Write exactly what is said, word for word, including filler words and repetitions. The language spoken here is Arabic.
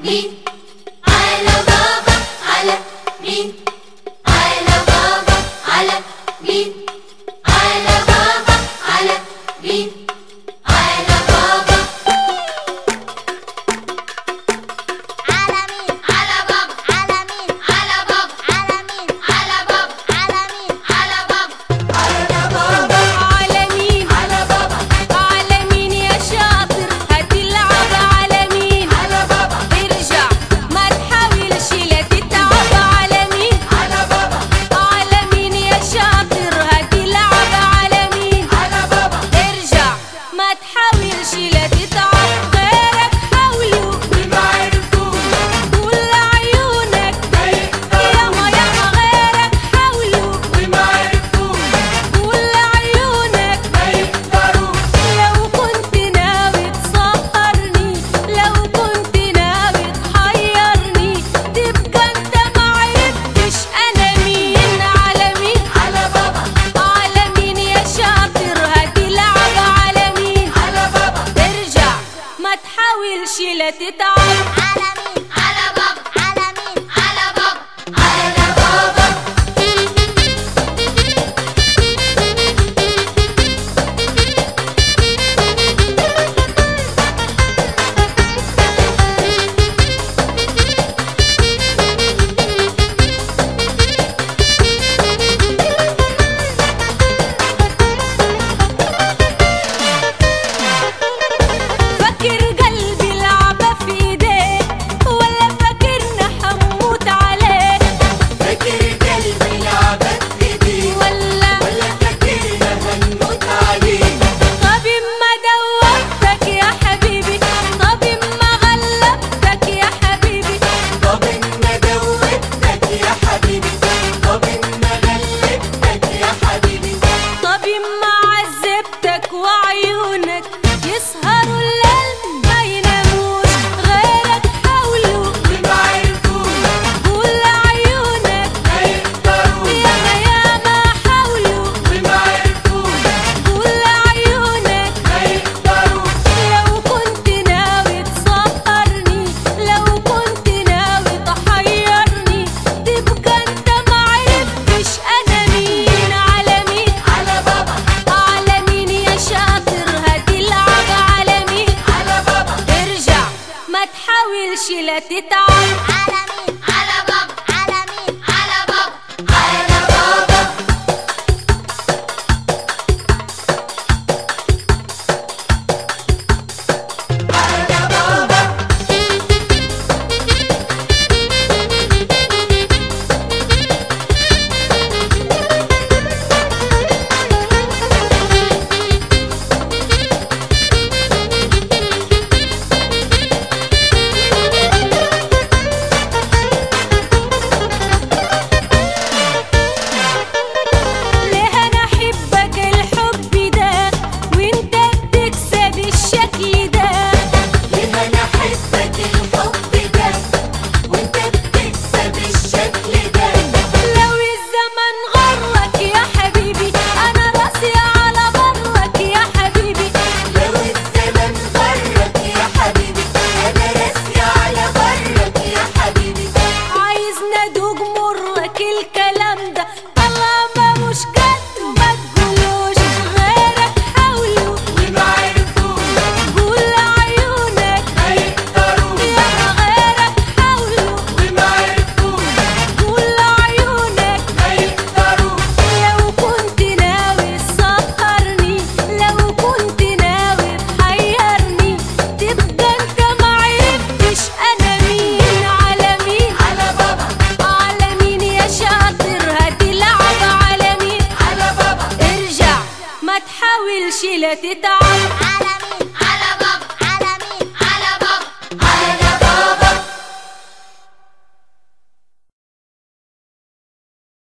مين؟ على بابا. على مين؟ على بابا. على مين؟ على بابا. على مين؟ على بابا. على مين؟ على بابا. على مين؟ على بابا. على مين؟ على بابا. على مين؟ على بابا. على بابا. على مين؟ على بابا. على مين يا شاطر؟ هتلعب على مين؟ على بابا. ارجع ما تحاولش لا تتعب. على مين؟ على بابا. على مين يا شاطر؟ هتلعب على مين؟ على بابا. ارجع ما تحاولش لا تتعب. غيرك حاولوا وما عرفوش كل عيونك ما يقدروش ياما ياما. غيرك حاولوا وما عرفوش كل عيونك ما يقدروش. لو كنت ناوي تسهرني، لو كنت ناوي تحيرني، تبقى انت معرفتش انا مين. على مين؟ على بابا. على مين يا شاطر؟ هتلعب على مين؟ على بابا. ارجع ما تحاولش لا تتعب. على مين؟ على بابا. على مين؟ على بابا. على بابا. فاكر قلبي لعبة في ايديك ولا فاكرنا حنموت عليك؟ فاكر قلبي لعبك ايديك ولا ولا فاكرنا هنموت عليك. طب اما دوبتك يا حبيبي، طب اما غلبتك يا حبيبي، طب إن دوبتك يا حبيبي. طب إن غلبتك يا حبيبي. طب اما عذبتك وعيونك يسهروا الليل ما يناموش. غيرك حاولوا وما عرفوش كل عيونك ما يقدروش ياما ياما. حاولوا وما عرفوش كل عيونك ما يقدروش. لو كنت ناوي تسهرني، لو كنت ناوي تحيرني، تبقى انت معرفتش انا مين. على مين؟ على بابا. على مين يا شاطر؟ هتلعب على مين؟ على بابا. ارجع ما تحاولش لا تتعب. على مين؟ على بابا. على مين؟ على بابا. على بابا. على بابا. ليه انا احبك الحب ده وانت بتكسب الشكل ده؟ ليه أنا أحبك الحب ده وأنت بتكسب الشكل ده. لو الزمن غرك يا حبيبي انا راسي على برك يا حبيبي. لو الزمن غرك يا حبيبي. أنا راسي على برك يا حبيبي. عايز ندوق مرك الكلام ده طالما مش كده ما تقولوش. غيرك حاولوا وما عرفوش قول عيونك ما يقدروش يا غيرك حاولوا وما عرفوش قول عيونك. ما يقدروش. لو كنت ناوي تسهرني، لو كنت ناوي تحيرني، تبقى انت معرفتش انا مين. على مين؟ على بابا. على مين يا شاطر؟ هتلعب على مين؟ على بابا. ارجع ما تحاولش لا تتعب. على